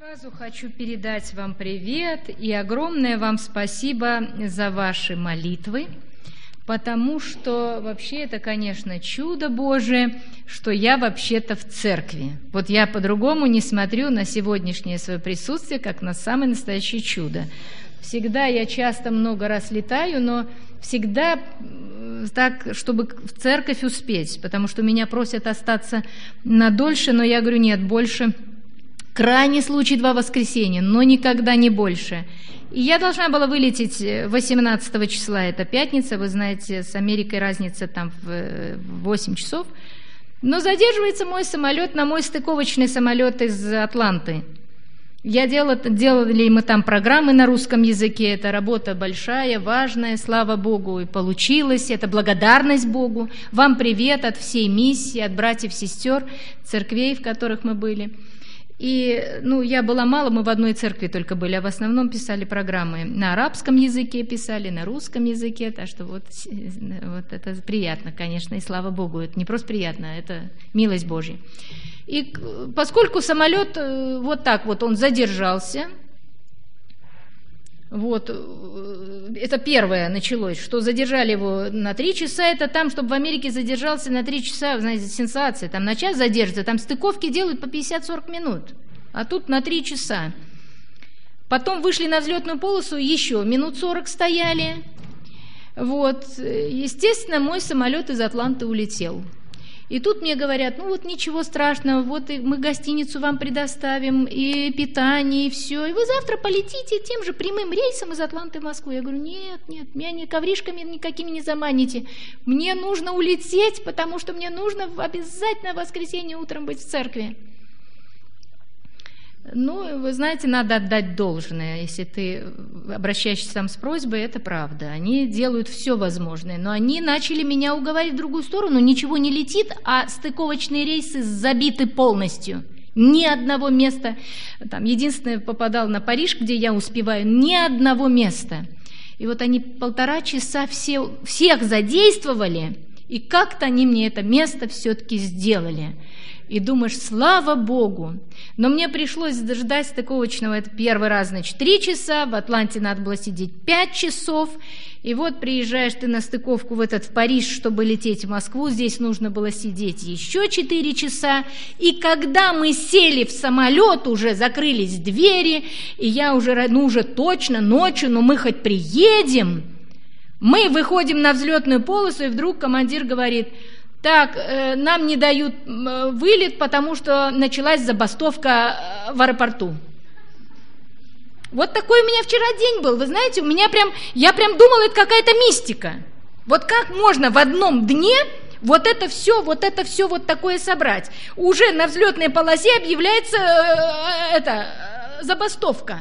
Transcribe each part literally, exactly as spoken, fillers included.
Сразу хочу передать вам привет и огромное вам спасибо за ваши молитвы, потому что вообще это, конечно, чудо Божие, что я вообще-то в церкви. Вот я по-другому не смотрю на сегодняшнее свое присутствие, как на самое настоящее чудо. Всегда я часто много раз летаю, но всегда так, чтобы в церковь успеть, потому что меня просят остаться надольше, но я говорю, нет, больше. Крайний случай два воскресенья, но никогда не больше. И я должна была вылететь восемнадцатого числа, это пятница, вы знаете, с Америкой разница там в восемь часов. Но задерживается мой самолет на мой стыковочный самолет из Атланты. Я делала, делали мы там программы на русском языке, это работа большая, важная, слава Богу, и получилось, это благодарность Богу. Вам привет от всей миссии, от братьев, сестер, церквей, в которых мы были. И, ну, я была мало, мы в одной церкви только были, а в основном писали программы на арабском языке, писали на русском языке, так что вот, вот это приятно, конечно, и слава Богу, это не просто приятно, это милость Божья. И поскольку самолет вот так вот, он задержался, вот, это первое началось, что задержали его на три часа, это там, чтобы в Америке задержался на три часа, знаете, сенсация, там на час задержится, там стыковки делают по пятьдесят-сорок минут, а тут на три часа. Потом вышли на взлетную полосу, еще минут сорок стояли, вот, естественно, мой самолет из Атланты улетел. И тут мне говорят, ну вот ничего страшного, вот и мы гостиницу вам предоставим, и питание, и все, и вы завтра полетите тем же прямым рейсом из Атланты в Москву. Я говорю, нет, нет, меня ни ковришками никакими не заманите, мне нужно улететь, потому что мне нужно обязательно в воскресенье утром быть в церкви. Ну, вы знаете, надо отдать должное, если ты обращаешься там с просьбой, это правда. Они делают все возможное, но они начали меня уговаривать в другую сторону, ничего не летит, а стыковочные рейсы забиты полностью. Ни одного места, там, единственное, попадал на Париж, где я успеваю, ни одного места. И вот они полтора часа все, всех задействовали, и как-то они мне это место все-таки сделали. И думаешь, слава Богу. Но мне пришлось ждать стыковочного, это первый раз, значит, три часа, в Атланте надо было сидеть пять часов, и вот приезжаешь ты на стыковку в этот в Париж, чтобы лететь в Москву, здесь нужно было сидеть еще четыре часа, и когда мы сели в самолет, уже закрылись двери, и я уже, ну уже точно ночью, но мы хоть приедем, мы выходим на взлетную полосу, и вдруг командир говорит, так, э, нам не дают э, вылет, потому что началась забастовка э, в аэропорту. Вот такой у меня вчера день был, вы знаете, у меня прям, я прям думала, это какая-то мистика. Вот как можно в одном дне вот это все, вот это все вот такое собрать? Уже на взлетной полосе объявляется э, это, э, забастовка.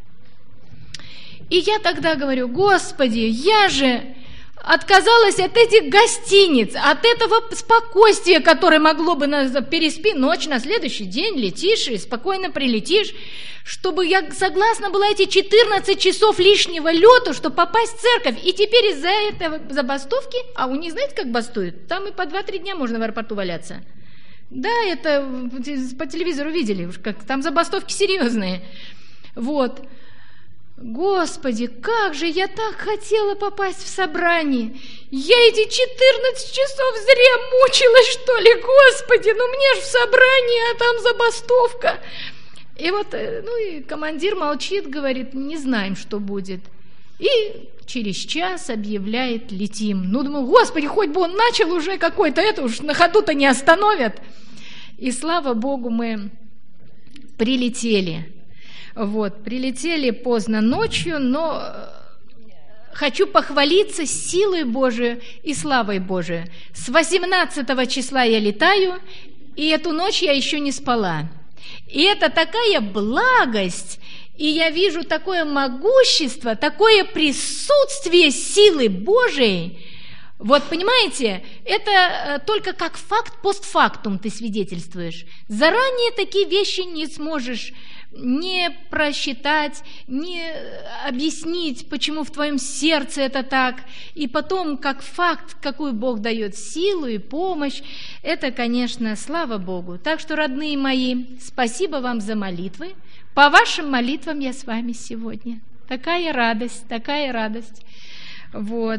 И я тогда говорю, Господи, я же отказалась от этих гостиниц, от этого спокойствия, которое могло бы нас переспи ночь, на следующий день летишь и спокойно прилетишь, чтобы я согласна была эти четырнадцать часов лишнего лету, чтобы попасть в церковь. И теперь из-за этого забастовки, а у них, знаете, как бастуют? Там и по два-три дня можно в аэропорту валяться. Да, это по телевизору видели, как там забастовки серьезные. Вот. Господи, как же я так хотела попасть в собрание. Я эти четырнадцать часов зря мучилась, что ли, Господи, ну мне ж в собрании, а там забастовка. И вот, ну и командир молчит, говорит, не знаем, что будет. И через час объявляет, летим. Ну, думаю, Господи, хоть бы он начал уже какой-то, это уж на ходу-то не остановят. И слава Богу, мы прилетели. Вот, прилетели поздно ночью, но хочу похвалиться силой Божией и славой Божией. С восемнадцатого числа я летаю, и эту ночь я еще не спала. И это такая благость, и я вижу такое могущество, такое присутствие силы Божией. Вот, понимаете, это только как факт постфактум ты свидетельствуешь. Заранее такие вещи не сможешь не просчитать, не объяснить, почему в твоем сердце это так. И потом, как факт, какую Бог дает силу и помощь, это, конечно, слава Богу. Так что, родные мои, спасибо вам за молитвы. По вашим молитвам я с вами сегодня. Такая радость, такая радость. Вот.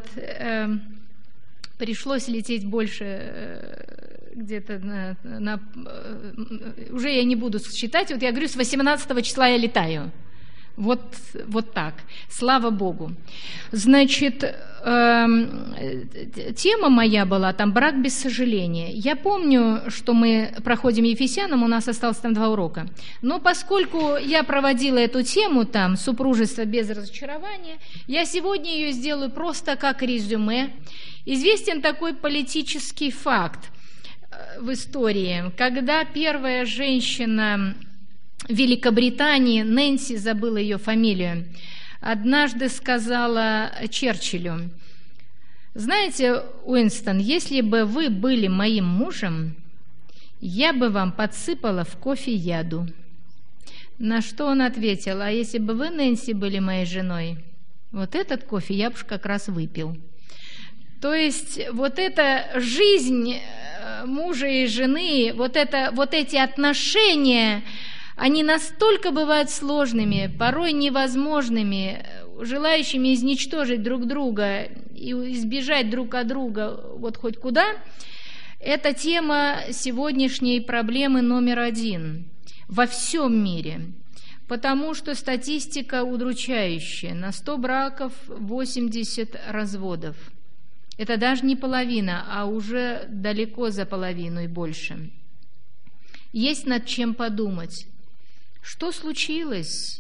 Пришлось лететь больше где-то на, на... Уже я не буду считать. Вот я говорю, с восемнадцатого числа я летаю. Вот, вот так. Слава Богу. Значит, э, тема моя была там «Брак без сожаления». Я помню, что мы проходим Ефесянам, у нас осталось там два урока. Но поскольку я проводила эту тему там «Супружество без разочарования», я сегодня ее сделаю просто как резюме. Известен такой политический факт в истории, когда первая женщина Великобритании, Нэнси, забыла ее фамилию, однажды сказала Черчиллю: знаете, Уинстон, если бы вы были моим мужем, я бы вам подсыпала в кофе яду. На что он ответил: а если бы вы, Нэнси, были моей женой, вот этот кофе я бы как раз выпил. То есть вот эта жизнь мужа и жены, вот, это, вот эти отношения, они настолько бывают сложными, порой невозможными, желающими изничтожить друг друга и избежать друг от друга вот хоть куда. Это тема сегодняшней проблемы номер один во всем мире, потому что статистика удручающая. На сто браков восемьдесят разводов. Это даже не половина, а уже далеко за половину и больше. Есть над чем подумать. Что случилось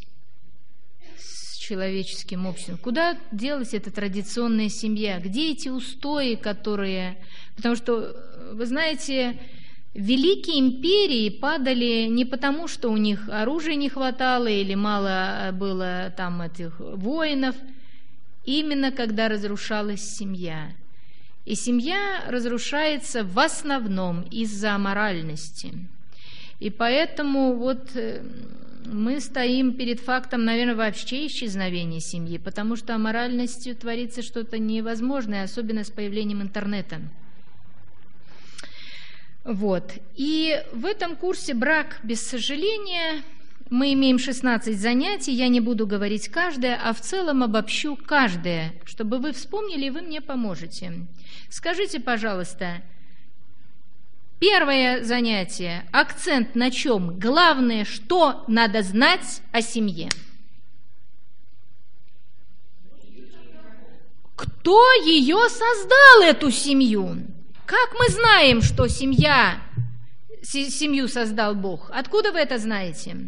с человеческим обществом? Куда делась эта традиционная семья? Где эти устои, которые... Потому что, вы знаете, великие империи падали не потому, что у них оружия не хватало или мало было там этих воинов, именно когда разрушалась семья. И семья разрушается в основном из-за аморальности. И поэтому вот мы стоим перед фактом, наверное, вообще исчезновения семьи, потому что аморальностью творится что-то невозможное, особенно с появлением интернета. Вот. И в этом курсе «Брак без сожаления» мы имеем шестнадцать занятий, я не буду говорить каждое, а в целом обобщу каждое, чтобы вы вспомнили, и вы мне поможете. Скажите, пожалуйста, первое занятие, акцент на чем? Главное, что надо знать о семье? Кто ее создал, эту семью? Как мы знаем, что семья, семью создал Бог? Откуда вы это знаете?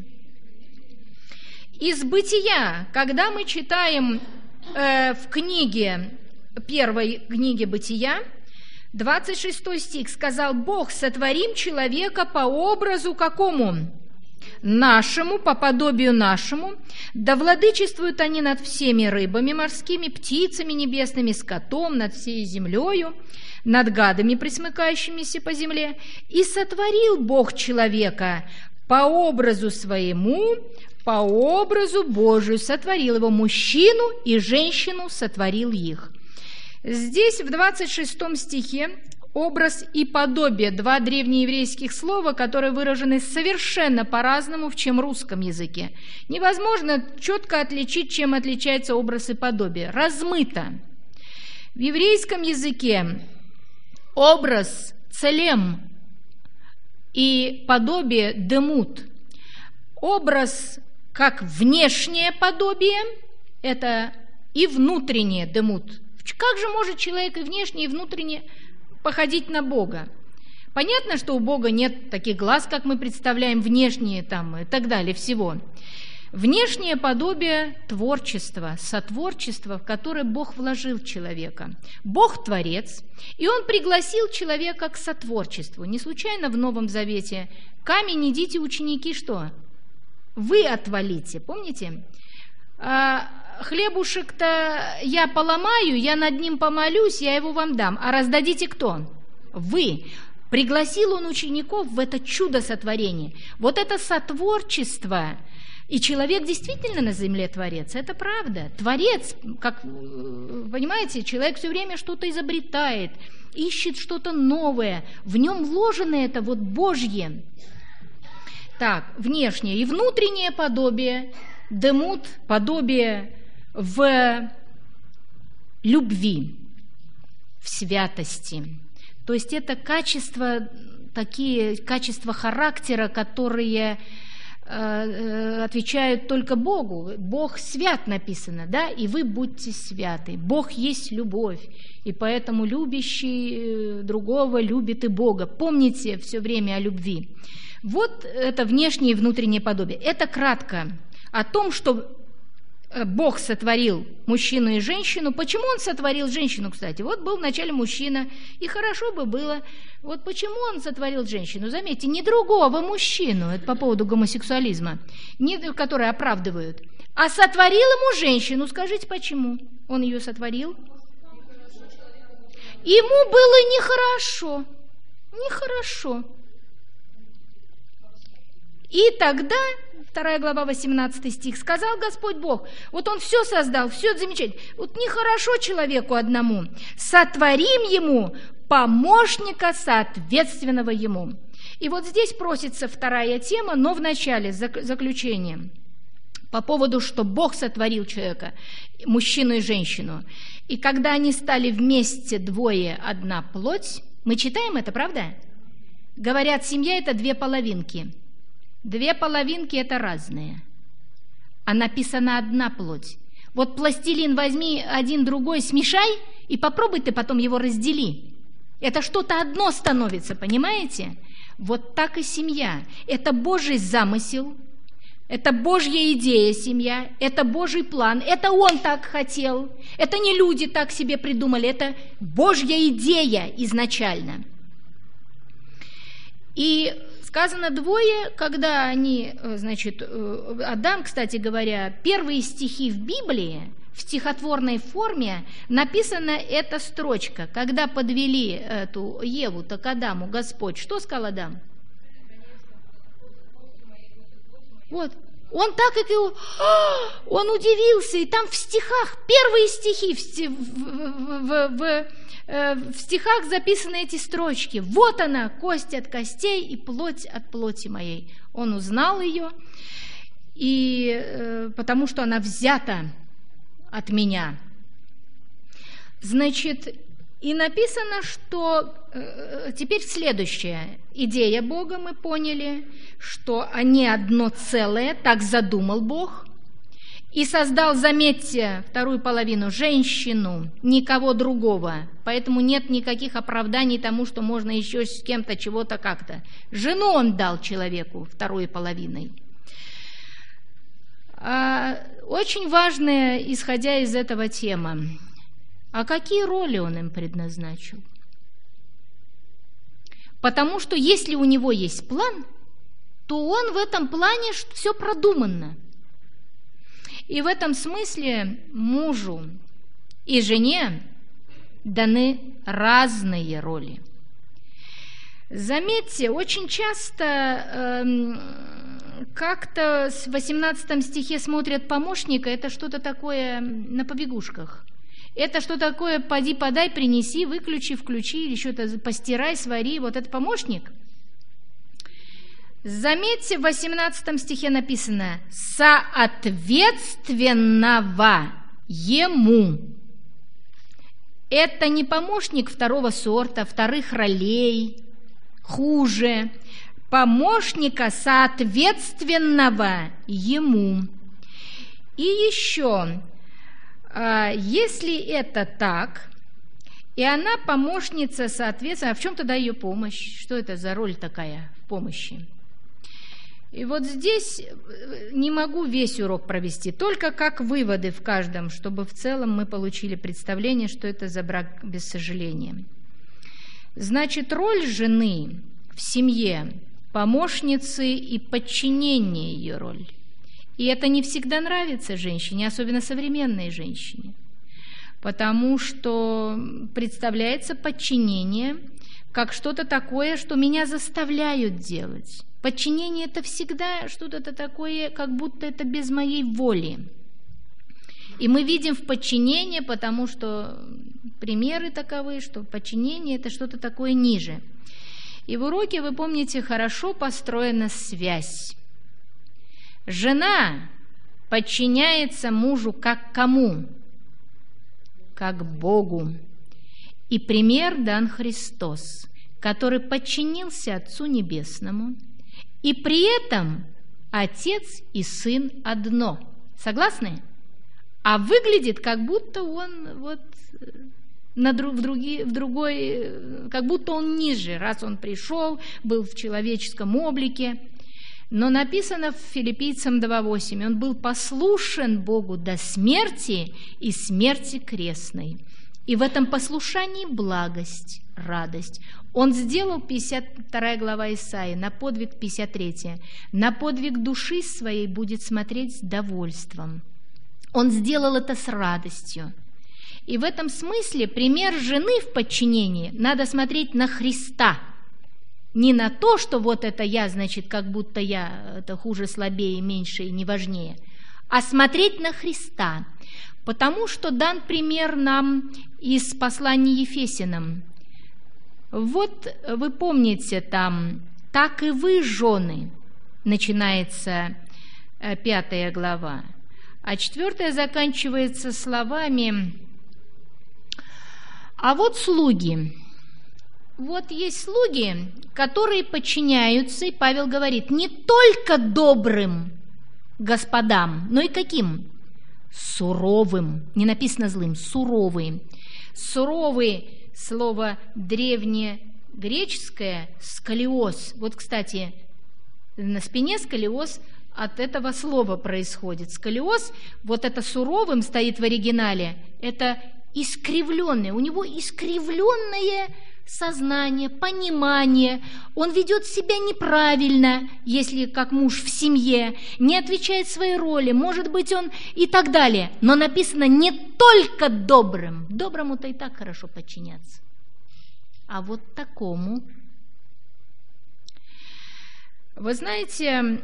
Из Бытия, когда мы читаем э, в книге, первой книге Бытия, двадцать шестой стих, сказал Бог: сотворим человека по образу какому? Нашему, по подобию нашему, да владычествуют они над всеми рыбами морскими, птицами небесными, скотом, над всей землею, над гадами, пресмыкающимися по земле. И сотворил Бог человека по образу своему, по образу Божию сотворил его, мужчину и женщину сотворил их. Здесь в двадцать шестом стихе образ и подобие, два древнееврейских слова, которые выражены совершенно по-разному, в чем русском языке. Невозможно четко отличить, чем отличается образ и подобие. Размыто. В еврейском языке образ целем и подобие демут. Образ как внешнее подобие, это и внутреннее демут. Как же может человек и внешне, и внутренне походить на Бога? Понятно, что у Бога нет таких глаз, как мы представляем, внешние там и так далее всего. Внешнее подобие творчества, сотворчества, в которое Бог вложил человека. Бог творец, и Он пригласил человека к сотворчеству. Не случайно в Новом Завете: камень идите, ученики, что? Вы отвалите, помните? А хлебушек-то я поломаю, я над ним помолюсь, я его вам дам. А раздадите кто? Вы. Пригласил Он учеников в это чудо сотворения. Вот это сотворчество. И человек действительно на земле творец, это правда. Творец, как, понимаете, человек все время что-то изобретает, ищет что-то новое. В нем вложено это вот Божье. Так, внешнее и внутреннее подобие, демут, подобие в любви, в святости. То есть это качества, такие качества характера, которые э, отвечают только Богу. Бог свят написано, да, и вы будьте святы. Бог есть любовь, и поэтому любящий другого любит и Бога. Помните все время о любви. Вот это внешнее и внутреннее подобие. Это кратко о том, что Бог сотворил мужчину и женщину. Почему Он сотворил женщину, кстати? Вот был вначале мужчина, и хорошо бы было. Вот почему Он сотворил женщину? Заметьте, не другого мужчину, это по поводу гомосексуализма, не, которые оправдывают, а сотворил ему женщину. Скажите, почему Он ее сотворил? Ему было нехорошо. Нехорошо. И тогда, вторая глава, восемнадцатый стих, сказал Господь Бог, вот Он все создал, все замечательно, вот нехорошо человеку одному, сотворим ему помощника, соответственного ему. И вот здесь просится вторая тема, но в начале, заключение, по поводу, что Бог сотворил человека, мужчину и женщину. И когда они стали вместе двое, одна плоть, мы читаем это, правда? Говорят, семья – это две половинки. Две половинки – это разные, а написано одна плоть. Вот пластилин возьми один другой, смешай, и попробуй ты потом его раздели. Это что-то одно становится, понимаете? Вот так и семья. Это Божий замысел, это Божья идея семья, это Божий план, это Он так хотел. Это не люди так себе придумали, это Божья идея изначально. И сказано двое, когда они, значит, Адам, кстати говоря, первые стихи в Библии, в стихотворной форме написана эта строчка. Когда подвели эту Еву-то к Адаму Господь, что сказал Адам? Вот. Он так и он удивился, и там в стихах, первые стихи в, сти, в, в, в, в, в стихах записаны эти строчки. Вот она, кость от костей и плоть от плоти моей. Он узнал ее, и, потому что она взята от меня. Значит, и написано, что э, теперь следующая идея Бога мы поняли, что они одно целое, так задумал Бог, и создал, заметьте, вторую половину, женщину, никого другого, поэтому нет никаких оправданий тому, что можно еще с кем-то, чего-то, как-то. Жену Он дал человеку второй половиной. А, очень важная, исходя из этого тема. А какие роли Он им предназначил? Потому что если у него есть план, то он в этом плане все продуманно. И в этом смысле мужу и жене даны разные роли. Заметьте, очень часто э, как-то в восемнадцатом стихе смотрят помощника, это что-то такое на побегушках. Это что такое, поди, подай, принеси, выключи, включи, или что-то постирай, свари. Вот это помощник. Заметьте, в восемнадцатом стихе написано «соответственного ему». Это не помощник второго сорта, вторых ролей, хуже. Помощника, соответственного ему. И еще... Если это так, и она помощница, соответственно, а в чем тогда ее помощь? Что это за роль такая в помощи? И вот здесь не могу весь урок провести, только как выводы в каждом, чтобы в целом мы получили представление, что это за брак без сожаления. Значит, роль жены в семье, помощницы и подчинение ее роль. И это не всегда нравится женщине, особенно современной женщине, потому что представляется подчинение как что-то такое, что меня заставляют делать. Подчинение – это всегда что-то такое, как будто это без моей воли. И мы видим в подчинении, потому что примеры таковы, что подчинение – это что-то такое ниже. И в уроке, вы помните, хорошо построена связь. Жена подчиняется мужу как кому? Как Богу. И пример дан Христос, который подчинился Отцу Небесному, и при этом Отец и Сын одно. Согласны? А выглядит, как будто он вот на друг, в, други, в другой, как будто он ниже, раз он пришел, был в человеческом облике. Но написано в Филиппийцам два восемь, он был послушен Богу до смерти и смерти крестной. И в этом послушании благость, радость. Он сделал, пятьдесят вторая глава Исаии, на подвиг пятьдесят третья, на подвиг души своей будет смотреть с довольством. Он сделал это с радостью. И в этом смысле пример жены в подчинении надо смотреть на Христа. Не на то, что вот это я, значит, как будто я, это хуже, слабее, меньше и не важнее, а смотреть на Христа. Потому что дан пример нам из послания Ефесянам. Вот вы помните там, так и вы, жены, начинается пятая глава, а четвертая заканчивается словами: а вот слуги. Вот есть слуги, которые подчиняются, и Павел говорит, не только добрым господам, но и каким? Суровым. Не написано злым, суровым. Суровый, слово древнегреческое, сколиоз. Вот, кстати, на спине сколиоз от этого слова происходит. Сколиоз, вот это суровым стоит в оригинале, это искривленное, у него искривленное сознание, понимание, он ведет себя неправильно, если как муж в семье, не отвечает своей роли, может быть, он и так далее. Но написано не только добрым, доброму-то и так хорошо подчиняться, а вот такому. Вы знаете,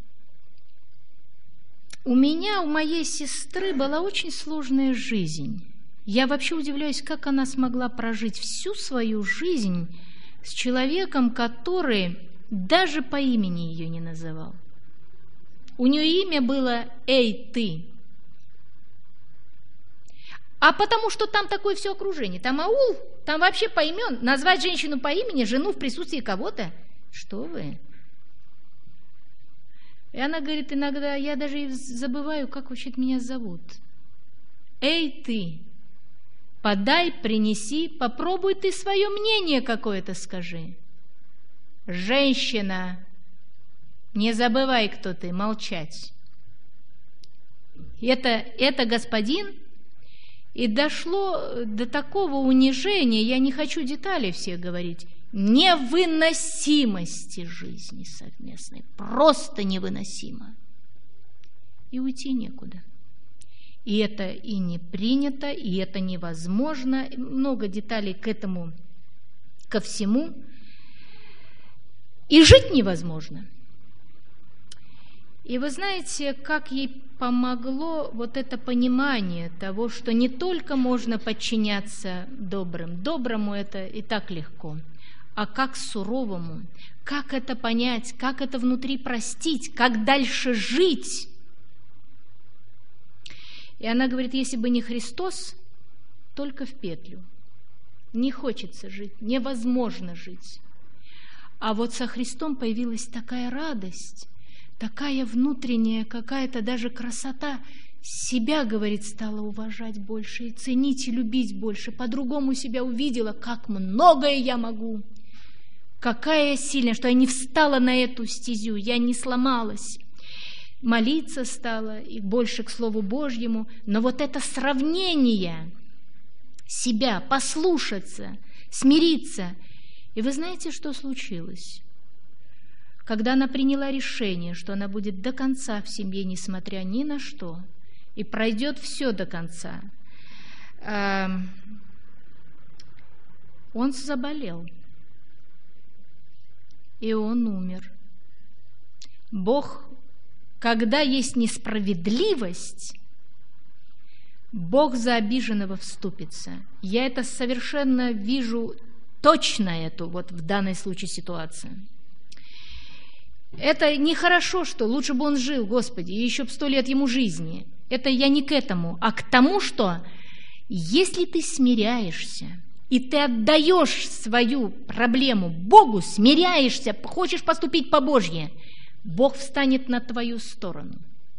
у меня, у моей сестры была очень сложная жизнь. Я вообще удивляюсь, как она смогла прожить всю свою жизнь с человеком, который даже по имени ее не называл. У нее имя было «Эй, ты». А потому что там такое все окружение, там аул, там вообще по имен, назвать женщину по имени, жену в присутствии кого-то, что вы? И она говорит, иногда я даже забываю, как вообще меня зовут. «Эй, ты». Подай, принеси, попробуй ты свое мнение какое-то скажи. Женщина, не забывай, кто ты, молчать. Это, это господин, и дошло до такого унижения, я не хочу деталей всех говорить, невыносимости жизни совместной, просто невыносимо. И уйти некуда. И это и не принято, и это невозможно. Много деталей к этому, ко всему. И жить невозможно. И вы знаете, как ей помогло вот это понимание того, что не только можно подчиняться добрым, доброму это и так легко, а как суровому, как это понять, как это внутри простить, как дальше жить. И она говорит, если бы не Христос, только в петлю. Не хочется жить, невозможно жить. А вот со Христом появилась такая радость, такая внутренняя какая-то даже красота. Себя, говорит, стала уважать больше и ценить, и любить больше. По-другому себя увидела, как многое я могу. Какая я сильная, что я не встала на эту стезю, я не сломалась. Молиться стала, и больше к Слову Божьему, но вот это сравнение себя, послушаться, смириться. И вы знаете, что случилось? Когда она приняла решение, что она будет до конца в семье, несмотря ни на что, и пройдет все до конца, он заболел, и он умер. Бог, когда есть несправедливость, Бог за обиженного вступится. Я это совершенно вижу точно эту, вот в данной случае ситуацию. Это нехорошо, что лучше бы он жил, Господи, и еще б сто лет ему жизни. Это я не к этому, а к тому, что если ты смиряешься, и ты отдаешь свою проблему Богу, смиряешься, хочешь поступить по-божье, Бог встанет на твою сторону.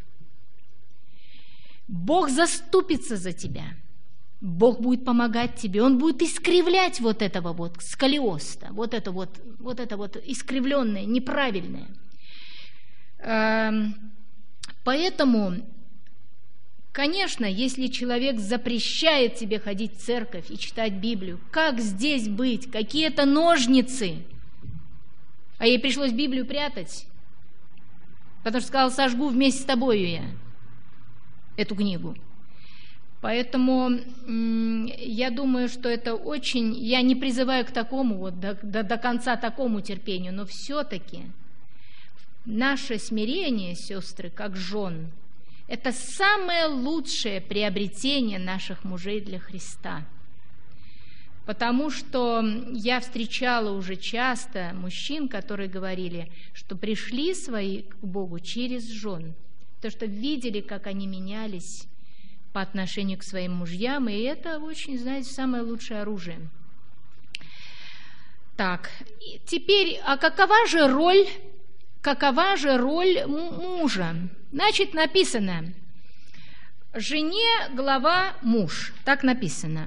Бог заступится за тебя. Бог будет помогать тебе. Он будет искривлять вот этого вот сколиоз, вот это вот, вот это вот искривленное, неправильное. Поэтому, конечно, если человек запрещает тебе ходить в церковь и читать Библию, как здесь быть? Какие это ножницы? А ей пришлось Библию прятать, потому что сказал, сожгу вместе с тобою я эту книгу. Поэтому я думаю, что это очень... Я не призываю к такому, вот, до, до, до конца такому терпению, но все-таки наше смирение, сестры, как жен, это самое лучшее приобретение наших мужей для Христа. Потому что я встречала уже часто мужчин, которые говорили, что пришли свои к Богу через жен, потому что видели, как они менялись по отношению к своим мужьям, и это очень, знаете, самое лучшее оружие. Так, теперь, а какова же роль, какова же роль мужа? Значит, написано, жене глава муж, так написано.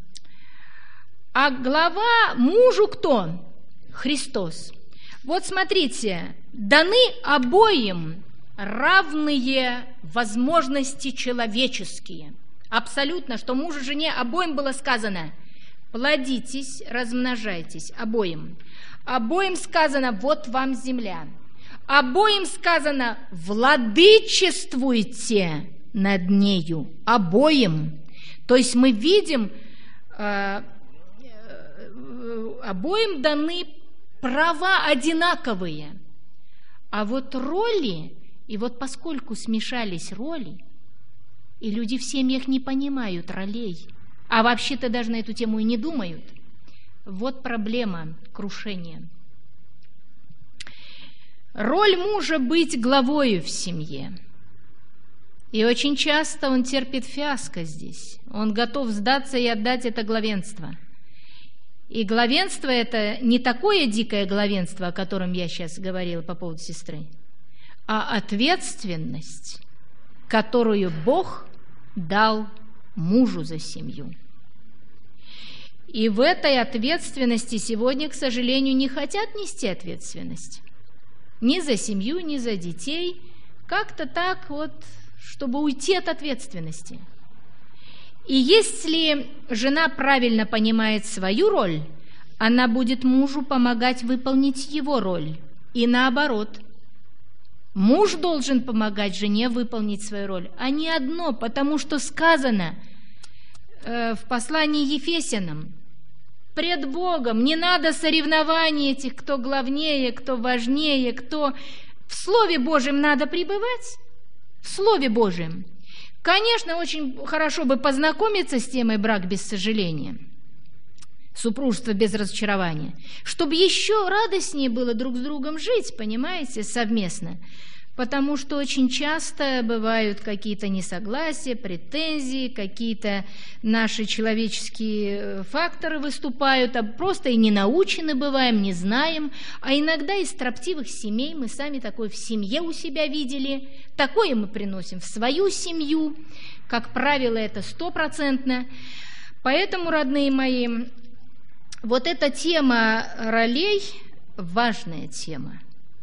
А глава мужу кто? Христос. Вот смотрите, даны обоим равные возможности человеческие. Абсолютно, что мужу и жене обоим было сказано: плодитесь, размножайтесь, обоим. Обоим сказано: вот вам земля. Обоим сказано: владычествуйте над нею. Обоим. То есть мы видим, э, э, обоим даны права одинаковые. А вот роли, и вот поскольку смешались роли, и люди в семьях не понимают ролей, а вообще-то даже на эту тему и не думают, вот проблема крушения. Роль мужа быть главою в семье. И очень часто он терпит фиаско здесь. Он готов сдаться и отдать это главенство. И главенство это не такое дикое главенство, о котором я сейчас говорила по поводу сестры, а ответственность, которую Бог дал мужу за семью. И в этой ответственности сегодня, к сожалению, не хотят нести ответственность. Ни за семью, ни за детей. Как-то так вот, чтобы уйти от ответственности. И если жена правильно понимает свою роль, она будет мужу помогать выполнить его роль. И наоборот. Муж должен помогать жене выполнить свою роль, а не одно, потому что сказано э, в послании Ефесянам: пред Богом не надо соревнований этих, кто главнее, кто важнее, кто... В Слове Божьем надо пребывать, в Слове Божьем. Конечно, очень хорошо бы познакомиться с темой брак без сожаления, супружество без разочарования, чтобы еще радостнее было друг с другом жить, понимаете, совместно. Потому что очень часто бывают какие-то несогласия, претензии, какие-то наши человеческие факторы выступают, а просто и не научены бываем, не знаем. А иногда из строптивых семей, мы сами такое в семье у себя видели, такое мы приносим в свою семью. Как правило, это стопроцентно. Поэтому, родные мои, вот эта тема ролей – важная тема.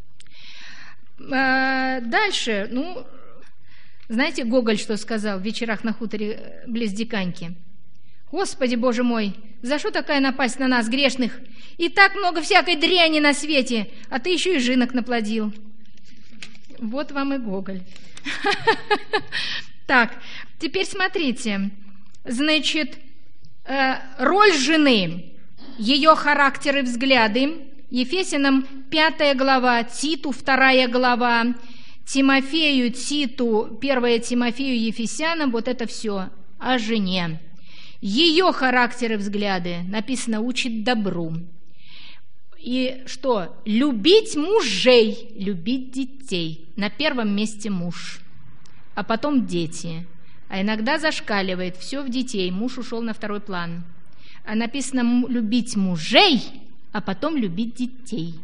Дальше, ну, знаете, Гоголь что сказал в «Вечерах на хуторе близ Диканьки»? Господи, Боже мой, за что такая напасть на нас, грешных? И так много всякой дряни на свете, а ты еще и жинок наплодил. Вот вам и Гоголь. Так, теперь смотрите. Значит, роль жены, ее характер и взгляды. Ефесянам пятая глава, Титу вторая глава, Тимофею, Титу, первая Тимофею, Ефесянам, вот это все о жене. Ее характер и взгляды, написано, учит добру. И что? Любить мужей, любить детей. На первом месте муж, а потом дети. А иногда зашкаливает, все в детей, муж ушел на второй план. А написано любить мужей, а потом любить детей.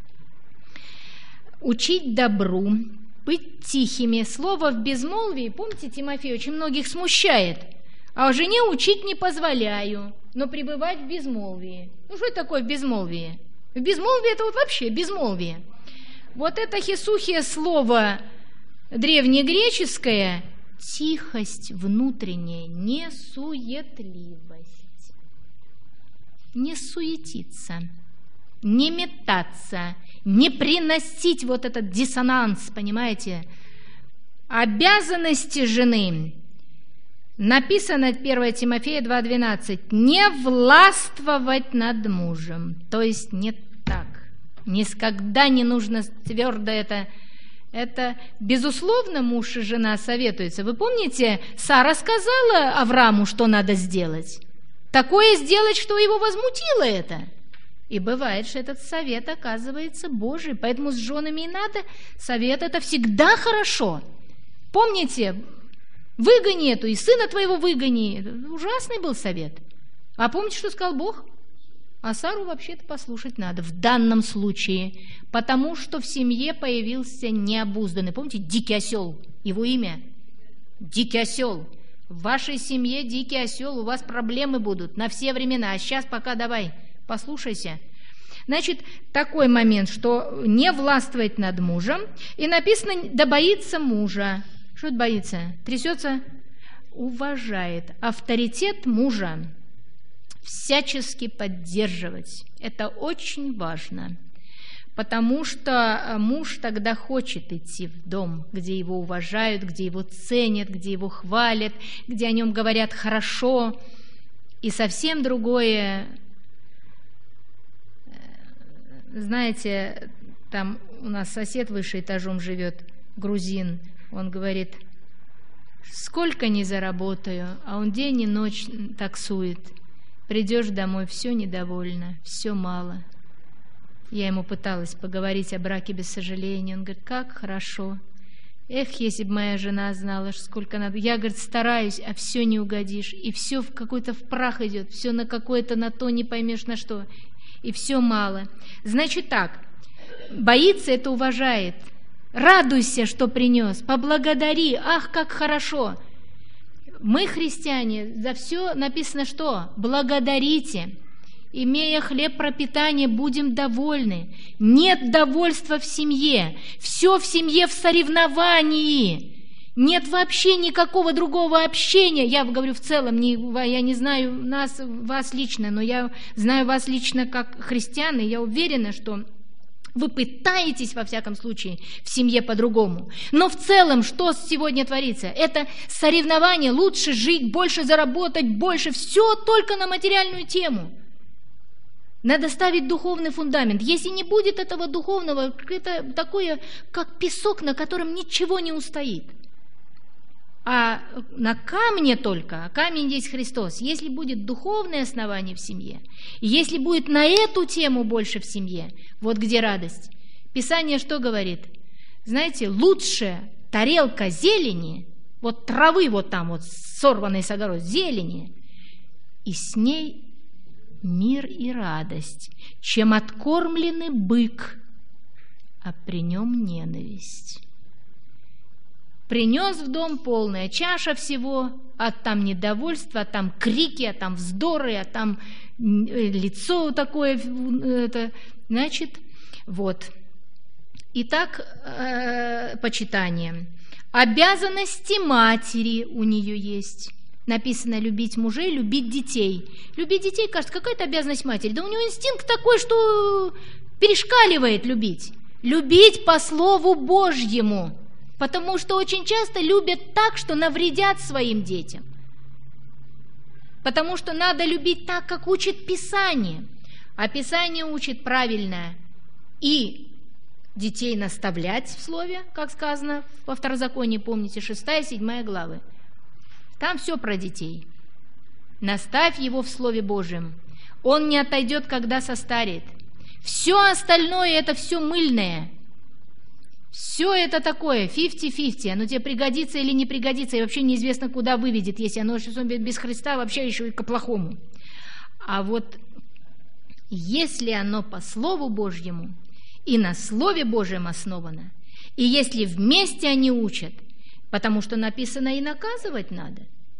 Учить добру, быть тихими. Слово в безмолвии, помните, Тимофей, очень многих смущает. А жене учить не позволяю, но пребывать в безмолвии. Ну что это такое в безмолвии? В безмолвии это вот вообще безмолвие. Вот это хисухие слово древнегреческое – тихость внутренняя, несуетливость. Не суетиться, не метаться, не приносить вот этот диссонанс, понимаете? Обязанности жены, написано первое Тимофея два двенадцать, не властвовать над мужем, то есть не так, никогда не нужно твердо это, это безусловно муж и жена советуются. Вы помните, Сара сказала Аврааму, что надо сделать? Такое сделать, что его возмутило это. И бывает, что этот совет оказывается Божий, поэтому с женами и надо, совет это всегда хорошо. Помните, выгони эту, и сына твоего выгони. Ужасный был совет. А помните, что сказал Бог? А Сару вообще-то послушать надо в данном случае, потому что в семье появился необузданный. Помните, дикий осел, его имя? Дикий осел. В вашей семье дикий осел, у вас проблемы будут на все времена. А сейчас пока давай, послушайся. Значит, такой момент, что не властвовать над мужем. И написано, да боится мужа. Что это боится? Трясется? Уважает авторитет мужа. Всячески поддерживать. Это очень важно. Потому что муж тогда хочет идти в дом, где его уважают, где его ценят, где его хвалят, где о нем говорят хорошо. И совсем другое, знаете, там у нас сосед выше этажом живет, грузин, он говорит, сколько не заработаю, а он день и ночь таксует. Придешь домой, все недовольно, все мало. Я ему пыталась поговорить о браке без сожаления. Он говорит, как хорошо. Эх, если бы моя жена знала, сколько надо. Я, говорит, стараюсь, а все не угодишь. И все в какой-то в прах идет, все на какое-то, на то не поймешь на что. И все мало. Значит так, боится это уважает. Радуйся, что принес, поблагодари, ах, как хорошо. Мы, христиане, за все написано что? Благодарите. Имея хлеб пропитания, будем довольны. Нет довольства в семье. Все в семье в соревновании. Нет вообще никакого другого общения. Я говорю в целом, не, я не знаю нас, вас лично, но я знаю вас лично как христиан, и я уверена, что вы пытаетесь, во всяком случае, в семье по-другому. Но в целом, что сегодня творится? Это соревнование, лучше жить, больше заработать, больше. Все только на материальную тему. Надо ставить духовный фундамент. Если не будет этого духовного, это такое, как песок, на котором ничего не устоит. А на камне только, а камень есть Христос. Если будет духовное основание в семье, если будет на эту тему больше в семье, вот где радость. Писание что говорит? Знаете, лучше тарелка зелени, вот травы вот там вот сорванной с огород, зелени, и с ней мир и радость, чем откормленный бык, а при нем ненависть. Принес в дом полная чаша всего, а там недовольство, а там крики, а там вздоры, а там лицо такое, это, значит, вот. Итак, э, почитание. Обязанности матери у нее есть. Написано любить мужей, любить детей. Любить детей, кажется, какая-то обязанность матери. Да у него инстинкт такой, что перешкаливает любить. Любить по Слову Божьему. Потому что очень часто любят так, что навредят своим детям. Потому что надо любить так, как учит Писание. А Писание учит правильно и детей наставлять в Слове, как сказано во Второзаконии, помните, шестая, седьмая главы. Там все про детей. наставь его в Слове Божьем. Он не отойдет, когда состарит. Все остальное – это все мыльное. Все это такое, фифти-фифти, оно тебе пригодится или не пригодится, и вообще неизвестно, куда выведет, если оно без Христа вообще еще и ко плохому. А вот если оно по Слову Божьему и на Слове Божьем основано, и если вместе они учат, потому что написано и наказывать надо.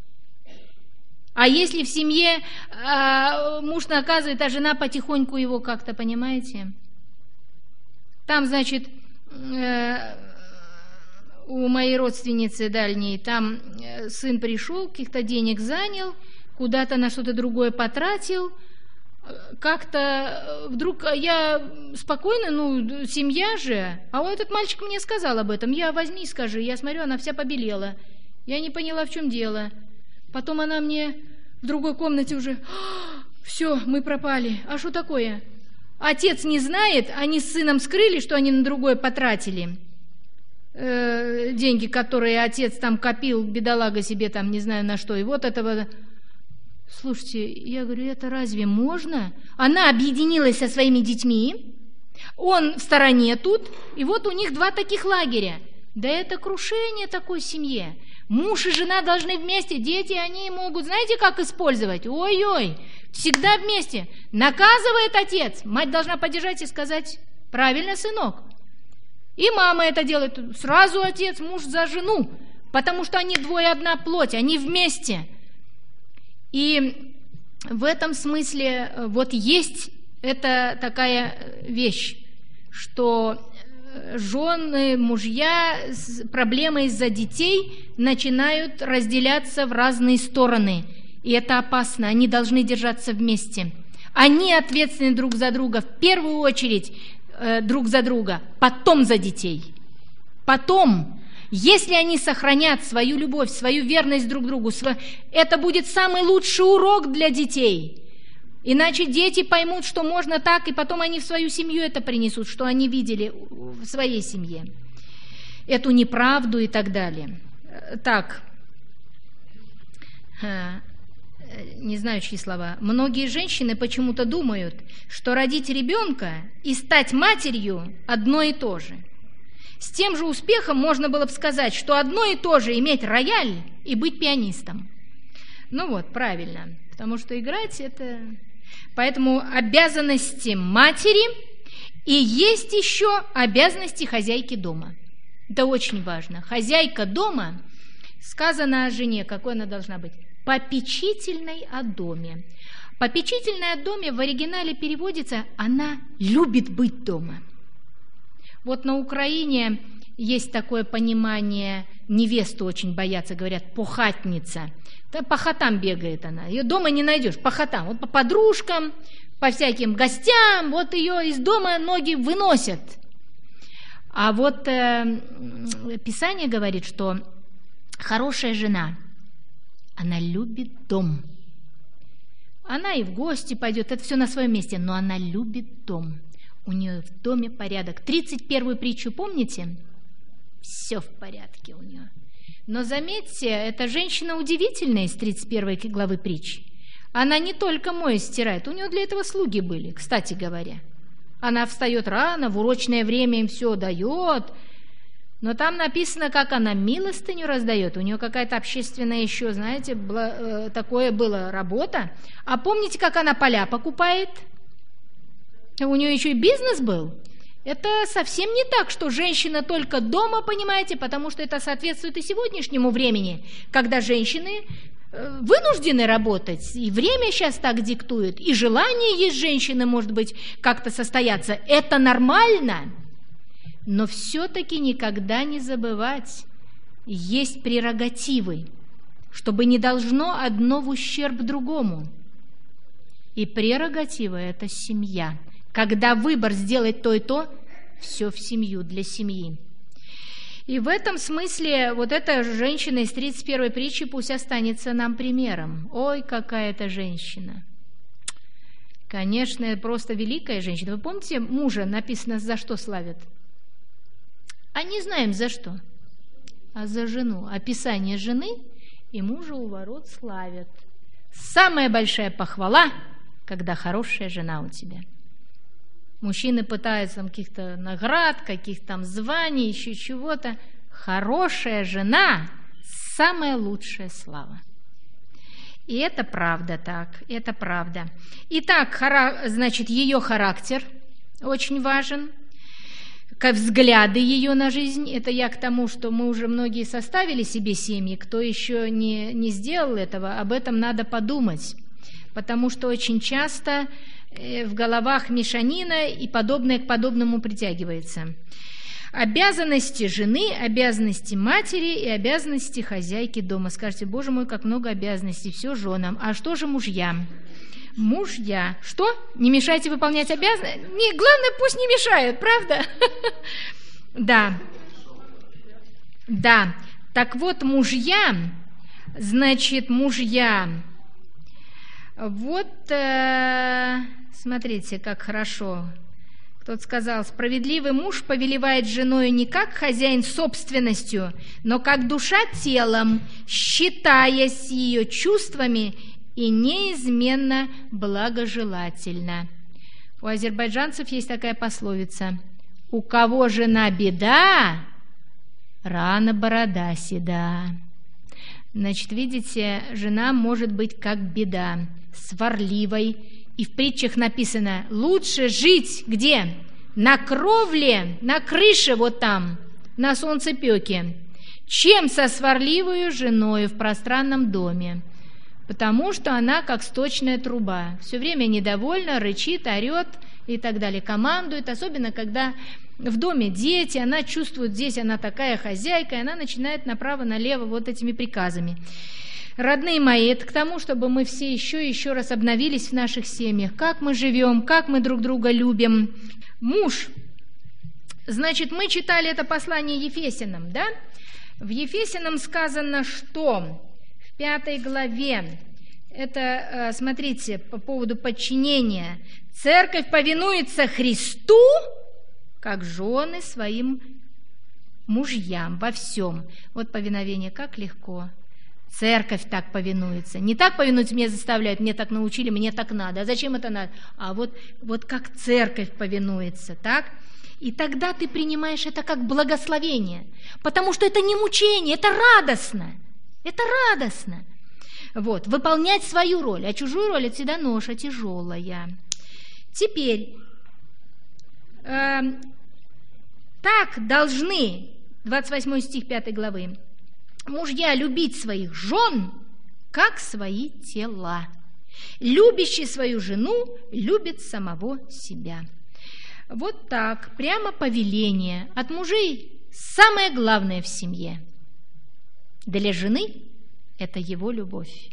А если в семье э, муж наказывает, а жена потихоньку его как-то, понимаете? Там, значит, э, у моей родственницы дальней, там сын пришел, каких-то денег занял, куда-то на что-то другое потратил, как-то вдруг я спокойно, ну, семья же, а вот этот мальчик мне сказал об этом, я возьми, скажи, я смотрю, она вся побелела, я не поняла, в чем дело. Потом она мне в другой комнате уже, все, мы пропали, а что такое? Отец не знает, они с сыном скрыли, что они на другое потратили, э, деньги, которые отец там копил, бедолага себе там, не знаю на что, и вот этого... Слушайте, я говорю, это разве можно? Она объединилась со своими детьми, он в стороне тут, и вот у них два таких лагеря. Да это крушение такой семье. Муж и жена должны вместе, дети, они могут, знаете, как использовать? Ой-ой, всегда вместе. Наказывает отец, мать должна поддержать и сказать, правильно, сынок. И мама это делает, сразу отец, муж за жену, потому что они двое одна плоть, они вместе. И в этом смысле вот есть эта такая вещь, что жены, мужья с проблемой из-за детей начинают разделяться в разные стороны. И это опасно, они должны держаться вместе. Они ответственны друг за друга, в первую очередь э, друг за друга, потом за детей. Потом... Если они сохранят свою любовь, свою верность друг другу, это будет самый лучший урок для детей. Иначе дети поймут, что можно так, и потом они в свою семью это принесут, что они видели в своей семье. Эту неправду и так далее. Так, не знаю, чьи слова. Многие женщины почему-то думают, что родить ребенка и стать матерью одно и то же. С тем же успехом можно было бы сказать, что одно и то же иметь рояль и быть пианистом. Ну вот, правильно, потому что играть это... Поэтому обязанности матери и есть еще обязанности хозяйки дома. Это очень важно. Хозяйка дома, сказано о жене, какой она должна быть? Попечительной о доме. Попечительной о доме в оригинале переводится «она любит быть дома». Вот на Украине есть такое понимание, невесту очень боятся, говорят, похатница. Да, по хатам бегает она, ее дома не найдешь, по хатам, вот по подружкам, по всяким гостям, вот ее из дома ноги выносят. А вот э, Писание говорит, что хорошая жена, она любит дом. Она и в гости пойдет, это все на своем месте, но она любит дом. У нее в доме порядок. тридцать первую притчу помните? Все в порядке у нее. Но заметьте, эта женщина удивительная из тридцать первой главы притч. Она не только моет, стирает, у нее для этого слуги были, кстати говоря. Она встает рано, в урочное время им все дает. Но там написано, как она милостыню раздает. У нее какая-то общественная еще, знаете, было, такое было работа. А помните, как она поля покупает? У нее еще и бизнес был. Это совсем не так, что женщина только дома, понимаете, потому что это соответствует и сегодняшнему времени, когда женщины вынуждены работать, и время сейчас так диктует, и желание есть женщины, может быть, как-то состояться. Это нормально, но все-таки никогда не забывать, есть прерогативы, чтобы не должно одно в ущерб другому. И прерогатива – это семья. Когда выбор сделать то и то, все в семью, для семьи. И в этом смысле вот эта женщина из тридцать первой притчи пусть останется нам примером. Ой, какая это женщина! Конечно, просто великая женщина. Вы помните, мужа написано, за что славят? А не знаем, за что. А за жену. Описание жены и мужа у ворот славят. Самая большая похвала, когда хорошая жена у тебя. Мужчины пытаются там каких-то наград, каких-то там званий, еще чего-то. Хорошая жена – самая лучшая слава. И это правда так, это правда. Итак, хара- значит, ее характер очень важен, как взгляды ее на жизнь. Это я к тому, что мы уже многие составили себе семьи, кто еще не, не сделал этого, об этом надо подумать, потому что очень часто в головах мешанина и подобное к подобному притягивается. Обязанности жены, обязанности матери и обязанности хозяйки дома. Скажете, боже мой, как много обязанностей, все женам. А что же мужьям? Мужья. Что? Не мешайте выполнять обязанности? Не, главное, пусть не мешают, правда? Да. Да. Так вот, мужья, значит, мужья. Вот, э, смотрите, как хорошо. Кто-то сказал, справедливый муж повелевает женою не как хозяин собственностью, но как душа телом, считаясь ее чувствами и неизменно благожелательно. У азербайджанцев есть такая пословица: у кого жена беда, рано борода седа. Значит, видите, жена может быть как беда, сварливой. И в притчах написано: лучше жить где? На кровле, на крыше вот там, на солнцепёке, чем со сварливою женою в пространном доме. Потому что она как сточная труба. Все время недовольна, рычит, орет и так далее. Командует, особенно когда в доме дети, она чувствует, здесь она такая хозяйка, и она начинает направо-налево вот этими приказами. Родные мои, это к тому, чтобы мы все еще и еще раз обновились в наших семьях. Как мы живем, как мы друг друга любим. Муж. Значит, мы читали это послание Ефесянам, да? В Ефесянам сказано, что в пятой главе, это, смотрите, по поводу подчинения. Церковь повинуется Христу, как жены своим мужьям во всем. Вот повиновение, как легко. Церковь так повинуется. Не так повинуется, мне заставляют, мне так научили, мне так надо. А зачем это надо? А вот, вот как церковь повинуется, так? И тогда ты принимаешь это как благословение, потому что это не мучение, это радостно. Это радостно. Вот, выполнять свою роль, а чужую роль – это всегда ноша тяжелая. Теперь, э, так должны, двадцать восьмой стих пятой главы, мужья любить своих жен, как свои тела. Любящий свою жену любит самого себя. Вот так, прямо повеление от мужей самое главное в семье. Для жены это его любовь.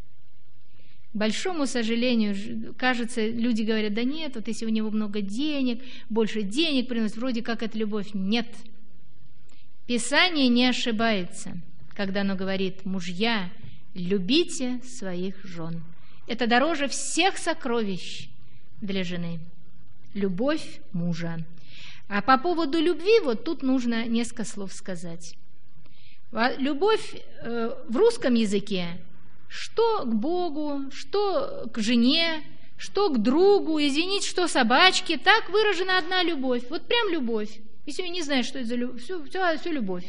К большому сожалению, кажется, люди говорят, да нет, вот если у него много денег, больше денег приносит, вроде как это любовь. Нет. Писание не ошибается, когда оно говорит: мужья, любите своих жен. Это дороже всех сокровищ для жены. Любовь мужа. А по поводу любви, вот тут нужно несколько слов сказать. Любовь э, в русском языке, что к Богу, что к жене, что к другу, извините, что собачке, так выражена одна любовь. Вот прям любовь. Если не знаешь, что это за любовь, все, все, все любовь.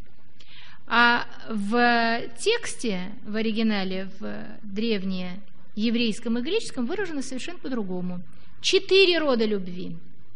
А в тексте, в оригинале, в древнееврейском и греческом выражено совершенно по-другому. Четыре рода любви.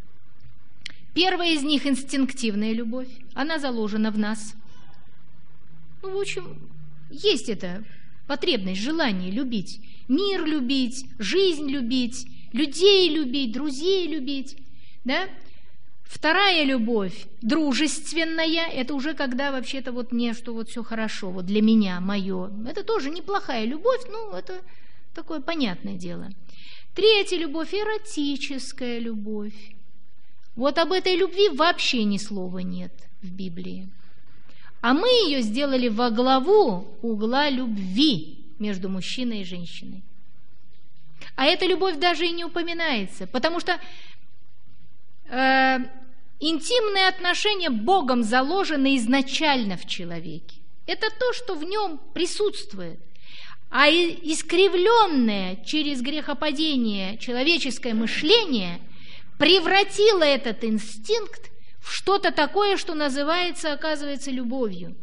Первая из них – инстинктивная любовь. Она заложена в нас. Ну, в общем, есть эта потребность, желание любить. Мир любить, жизнь любить, людей любить, друзей любить. Да? Вторая любовь, дружественная, это уже когда вообще-то вот мне, что вот все хорошо, вот для меня, мое. Это тоже неплохая любовь, ну, это такое понятное дело. Третья любовь, эротическая любовь. Вот об этой любви вообще ни слова нет в Библии. А мы ее сделали во главу угла любви между мужчиной и женщиной. А эта любовь даже и не упоминается, потому что э, интимные отношения Богом заложены изначально в человеке. Это то, что в нем присутствует. А искривленное через грехопадение человеческое мышление превратило этот инстинкт в что-то такое, что называется, оказывается, любовью.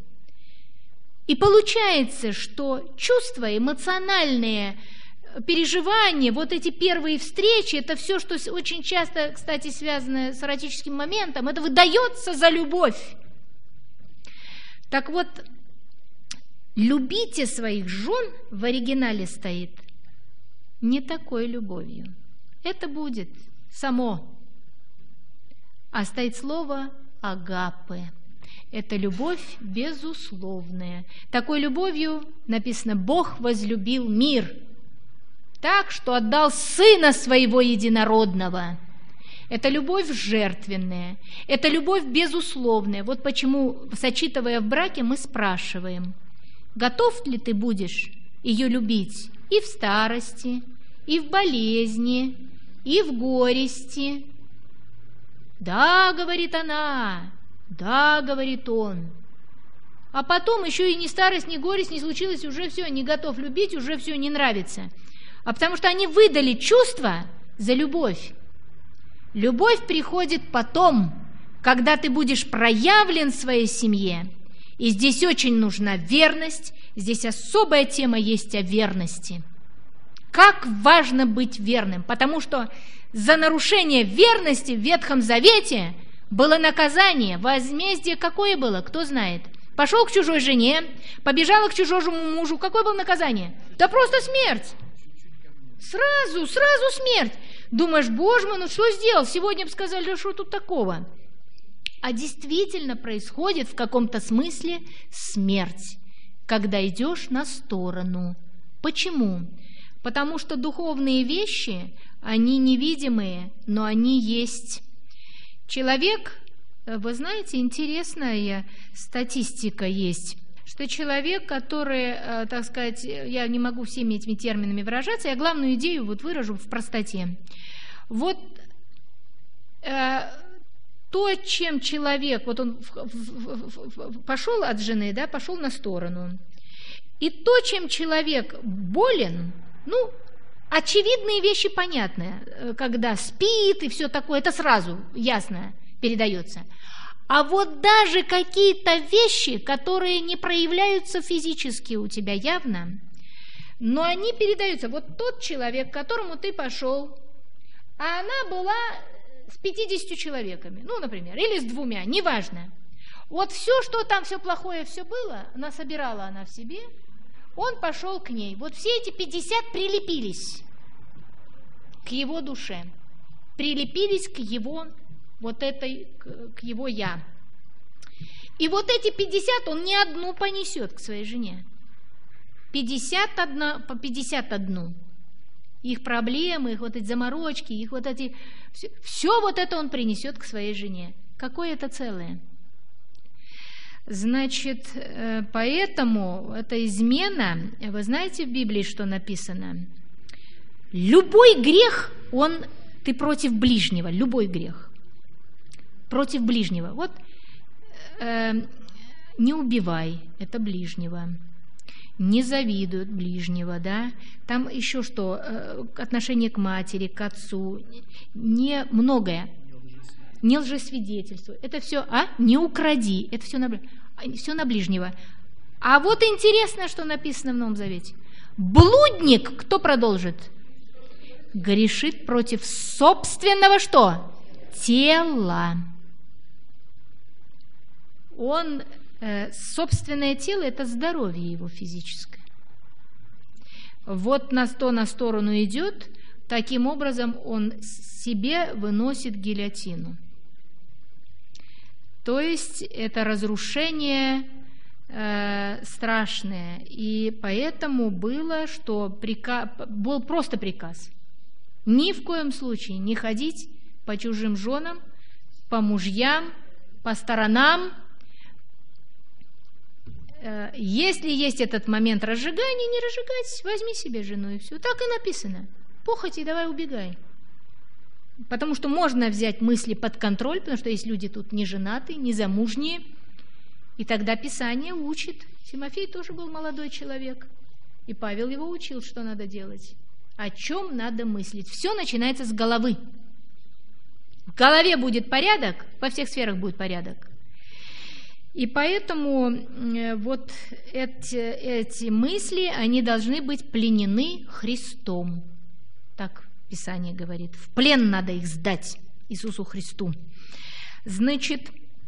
И получается, что чувства, эмоциональные переживания, вот эти первые встречи, это все, что очень часто, кстати, связано с эротическим моментом, это выдается за любовь. Так вот, любите своих жен в оригинале стоит не такой любовью. Это будет само. А стоит слово агапе. Это любовь безусловная. Такой любовью написано: Бог возлюбил мир так, что отдал Сына Своего Единородного. Это любовь жертвенная, это любовь безусловная. Вот почему, сочетывая в браке, мы спрашиваем: готов ли ты будешь ее любить и в старости, и в болезни, и в горести? Да, говорит она, да, говорит он. А потом еще и ни старость, ни горесть не случилось, уже все, не готов любить, уже все не нравится. А потому что они выдали чувства за любовь. Любовь приходит потом, когда ты будешь проявлен в своей семье. И здесь очень нужна верность, здесь особая тема есть о верности. Как важно быть верным, потому что за нарушение верности в Ветхом Завете было наказание, возмездие какое было, кто знает. Пошел к чужой жене, побежала к чужому мужу, какое было наказание? Да просто смерть. Сразу, сразу смерть. Думаешь, боже мой, ну что сделал? Сегодня бы сказали, да что тут такого? А действительно происходит в каком-то смысле смерть, когда идешь на сторону. Почему? Потому что духовные вещи, они невидимые, но они есть. Человек, вы знаете, интересная статистика есть, что человек, который, так сказать, я не могу всеми этими терминами выражаться, я главную идею вот выражу в простоте. Вот э, то, чем человек, вот он в, в, в, пошел от жены, да, пошел на сторону, и то, чем человек болен, ну, очевидные вещи понятны, когда спит и все такое, это сразу ясно передается. А вот даже какие-то вещи, которые не проявляются физически у тебя явно, но они передаются. Вот тот человек, к которому ты пошел, а она была с пятьюдесятью человеками, ну, например, или с двумя, неважно. Вот все, что там, все плохое, все было, она собирала она в себе, он пошел к ней. Вот все эти пятьдесят прилепились к его душе, прилепились к его вот этой, к, к его «я». И вот эти пятьдесят он не одну понесет к своей жене. пятьдесят одна, по пятьдесят одну. Их проблемы, их вот эти заморочки, их вот эти... Все, все вот это он принесет к своей жене. Какое это целое? Значит, поэтому эта измена, вы знаете в Библии, что написано? Любой грех, он, ты против ближнего, любой грех. Против ближнего. Вот э, не убивай, это ближнего. Не завидуют ближнего, да. Там еще что, э, отношение к матери, к отцу, не многое. Не лжесвидетельствуй. Это все, а? Не укради. Это все на, все на ближнего. А вот интересно, что написано в Новом Завете. Блудник, кто продолжит? Грешит против собственного что? Тела. Он, э, собственное тело – это здоровье его физическое. Вот на то на сторону идет, таким образом он себе выносит гильотину. То есть это разрушение э, страшное. И поэтому было, что приказ, был просто приказ. Ни в коем случае не ходить по чужим женам, по мужьям, по сторонам. Если есть этот момент разжигания, не разжигать, возьми себе жену и все. Так и написано. Похоти, давай убегай. Потому что можно взять мысли под контроль, потому что есть люди тут не женатые, не замужние. И тогда Писание учит. Тимофей тоже был молодой человек. И Павел его учил, что надо делать, о чем надо мыслить. Все начинается с головы. В голове будет порядок, во всех сферах будет порядок. И поэтому вот эти, эти мысли, они должны быть пленены Христом. Так Писание говорит. В плен надо их сдать Иисусу Христу. Значит,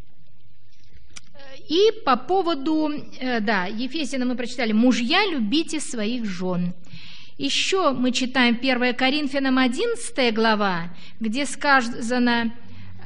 и по поводу, да, Ефесянам мы прочитали, «Мужья, любите своих жен». Еще мы читаем первое Коринфянам одиннадцатая глава, где сказано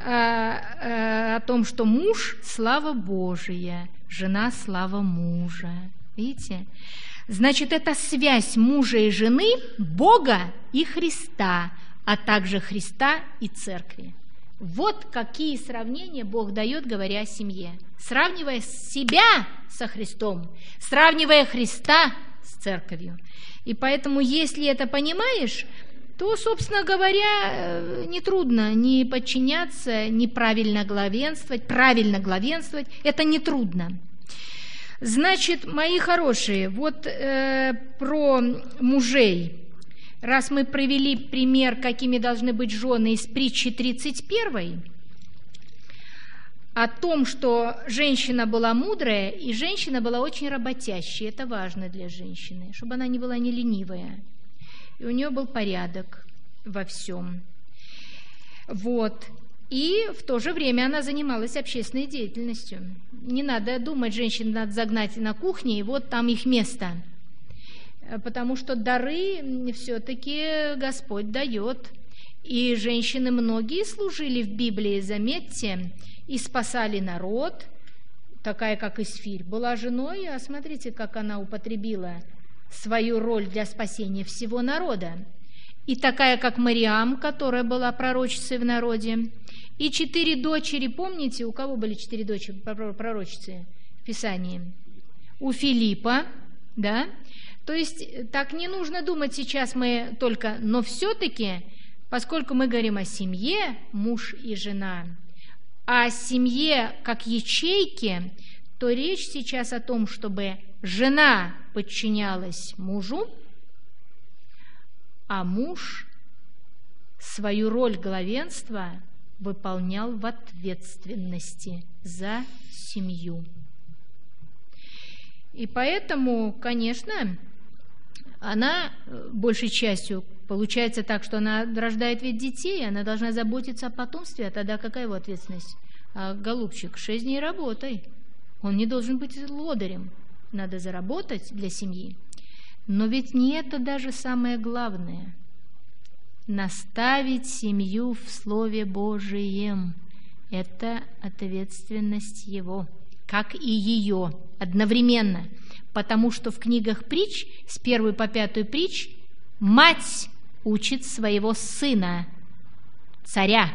о том, что муж – слава Божия, жена – слава мужа. Видите? Значит, это связь мужа и жены, Бога и Христа, а также Христа и церкви. Вот какие сравнения Бог дает, говоря о семье. Сравнивая себя со Христом, сравнивая Христа с церковью. И поэтому, если это понимаешь, то, собственно говоря, нетрудно не подчиняться, неправильно главенствовать, правильно главенствовать, это нетрудно. Значит, мои хорошие, вот э, про мужей. Раз мы привели пример, какими должны быть жены из притчи тридцать первой, о том, что женщина была мудрая, и женщина была очень работящей, это важно для женщины, чтобы она не была не ленивая. И у нее был порядок во всем. Вот. И в то же время она занималась общественной деятельностью. Не надо думать, женщин надо загнать на кухне, и вот там их место. Потому что дары все-таки Господь дает. И женщины многие служили в Библии, заметьте, и спасали народ. Такая, как Исфирь, была женой, а смотрите, как она употребила свою роль для спасения всего народа. И такая, как Мариам, которая была пророчицей в народе. И четыре дочери, помните, у кого были четыре дочери пророчицы в Писании? У Филиппа, да? То есть так не нужно думать сейчас мы только, но все-таки, поскольку мы говорим о семье, муж и жена, о семье как ячейке, то речь сейчас о том, чтобы жена подчинялась мужу, а муж свою роль главенства выполнял в ответственности за семью. И поэтому, конечно, она большей частью получается так, что она рождает ведь детей, она должна заботиться о потомстве, а тогда какая его ответственность? А, голубчик, шесть дней работай. Он не должен быть лодырем. Надо заработать для семьи. Но ведь не это даже самое главное. Наставить семью в Слове Божием – это ответственность его, как и ее, одновременно. Потому что в книгах притч, с первой по пятую притч, мать учит своего сына, царя,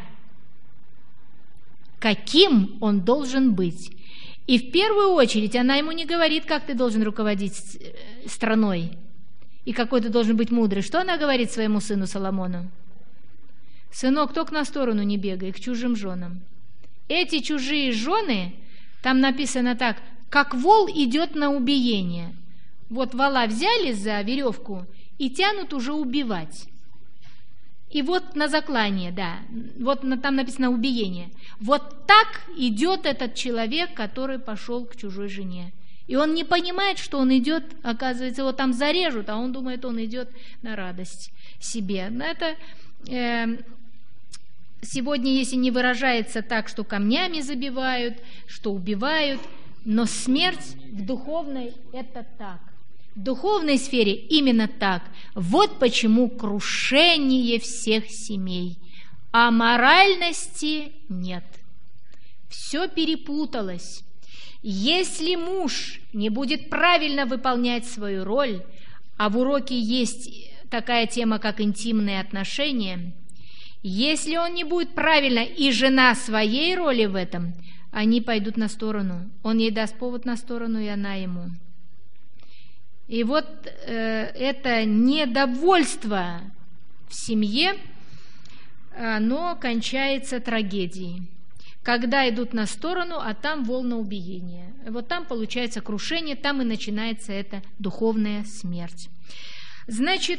каким он должен быть. И в первую очередь она ему не говорит, как ты должен руководить страной и какой ты должен быть мудрый. Что она говорит своему сыну Соломону? Сынок, только на сторону не бегай, к чужим женам. Эти чужие жены, там написано так, как вол идет на убиение. Вот вола взяли за веревку и тянут уже убивать. И вот на заклание, да, вот там написано убиение. Вот так идет этот человек, который пошел к чужой жене. И он не понимает, что он идет, оказывается, его там зарежут, а он думает, он идет на радость себе. Но это э, сегодня, если не выражается так, что камнями забивают, что убивают, но смерть в духовной – это так. В духовной сфере именно так. Вот почему крушение всех семей. А моральности нет. Все перепуталось. Если муж не будет правильно выполнять свою роль, а в уроке есть такая тема, как интимные отношения, если он не будет правильно и жена своей роли в этом, они пойдут на сторону. Он ей даст повод на сторону, и она ему. И вот э, это недовольство в семье, оно кончается трагедией. когда идут на сторону, а там волна убиения. Вот там получается крушение, там и начинается эта духовная смерть. Значит,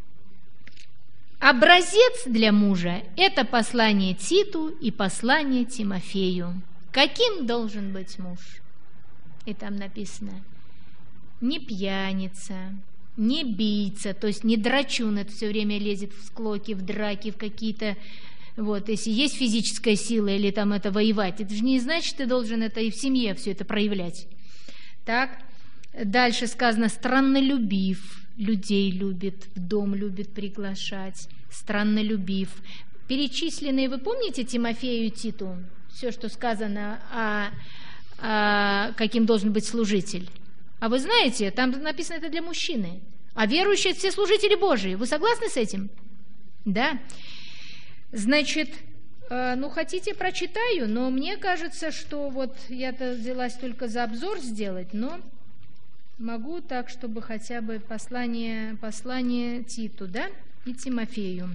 образец для мужа – это послание Титу и послание Тимофею. Каким должен быть муж? И там написано: не пьяница, не бийца, то есть не драчун, это все время лезет в склоки, в драки, в какие-то... Вот, если есть физическая сила или там это воевать, это же не значит, ты должен это и в семье все это проявлять. Так, дальше сказано: страннолюбив, людей любит, в дом любит приглашать, страннолюбив. Перечисленные, вы помните Тимофею и Титу? Все, что сказано о, о каким должен быть служитель. А вы знаете, там написано это для мужчины. А верующие все служители Божии. Вы согласны с этим? Да. Значит, ну хотите, прочитаю, но мне кажется, что вот я-то взялась только за обзор сделать, но могу так, чтобы хотя бы послание, послание Титу, да, и Тимофею,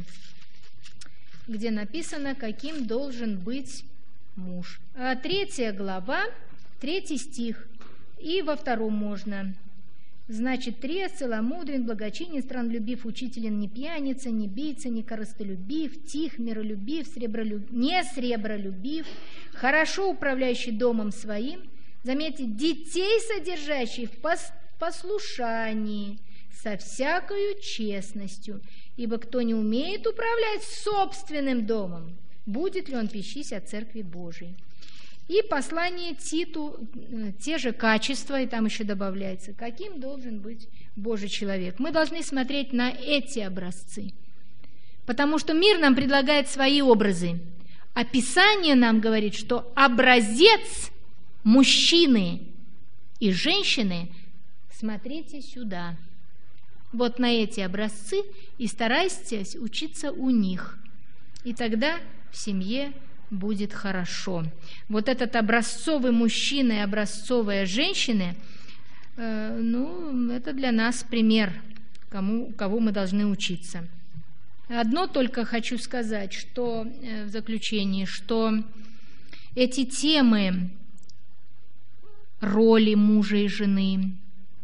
где написано, каким должен быть муж. Третья глава, третий стих, и во втором можно. Значит, трезв, целомудрен, благочинен, страннолюбив, учителен, не пьяница, не бийца, не корыстолюбив, тих, миролюбив, сребролюбив, не сребролюбив, хорошо управляющий домом своим, заметьте, детей содержащий в послушании, со всякою честностью, ибо кто не умеет управлять собственным домом, будет ли он пищись от Церкви Божией. И послание Титу, те же качества, и там еще добавляется, каким должен быть Божий человек. Мы должны смотреть на эти образцы, потому что мир нам предлагает свои образы, а Писание нам говорит, что образец мужчины и женщины, смотрите сюда, вот на эти образцы и старайтесь учиться у них, и тогда в семье будет хорошо. Вот этот образцовый мужчина и образцовая женщина, э, ну, это для нас пример, кому, кого мы должны учиться. Одно только хочу сказать, что э, в заключении, что эти темы роли мужа и жены,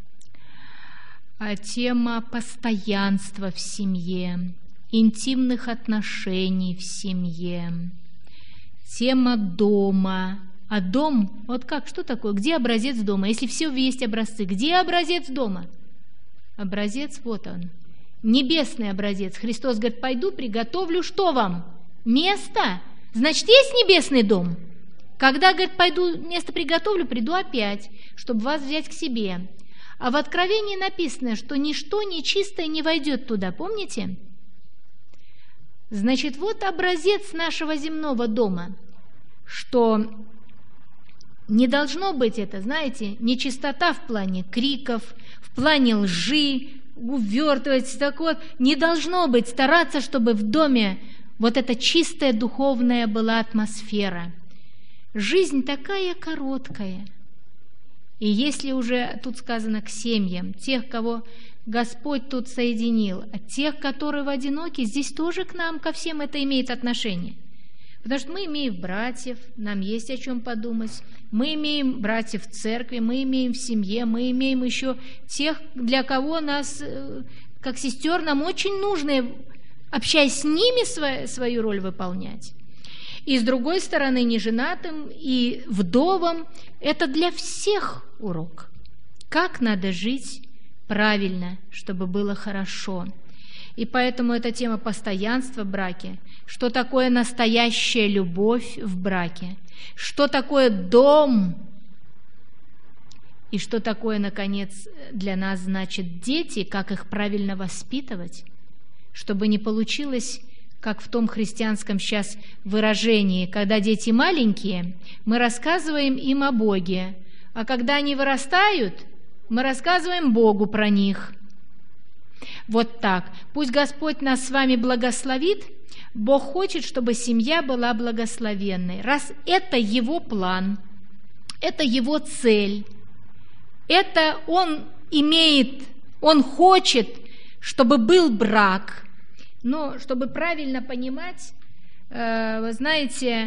а тема постоянства в семье, интимных отношений в семье, тема дома. А дом, вот как, что такое? Где образец дома? Если все есть образцы, где образец дома? Образец, вот он. Небесный образец. Христос говорит, пойду приготовлю что вам? Место? Значит, есть небесный дом? Когда, говорит, пойду место приготовлю, приду опять, чтобы вас взять к себе. А в Откровении написано, что ничто нечистое не войдет туда, помните? Значит, вот образец нашего земного дома, что не должно быть это, знаете, нечистота в плане криков, в плане лжи, увертывать, так вот, не должно быть, стараться, чтобы в доме вот эта чистая духовная была атмосфера. Жизнь такая короткая. И если уже тут сказано к семьям, тех, кого Господь тут соединил, а тех, которые в одиноке, здесь тоже к нам, ко всем это имеет отношение. Потому что мы имеем братьев, нам есть о чем подумать, мы имеем братьев в церкви, мы имеем в семье, мы имеем еще тех, для кого нас, как сестер, нам очень нужно, общаясь с ними, свою, свою роль выполнять. И с другой стороны, неженатым и вдовам это для всех урок. Как надо жить правильно, чтобы было хорошо. И поэтому эта тема постоянства в браке, что такое настоящая любовь в браке, что такое дом, и что такое, наконец, для нас значит дети, как их правильно воспитывать, чтобы не получилось, как в том христианском сейчас выражении, когда дети маленькие, мы рассказываем им о Боге, а когда они вырастают, мы рассказываем Богу про них. Вот так. Пусть Господь нас с вами благословит. Бог хочет, чтобы семья была благословенной. Раз это Его план, это Его цель, это Он имеет, Он хочет, чтобы был брак. Но чтобы правильно понимать, вы знаете,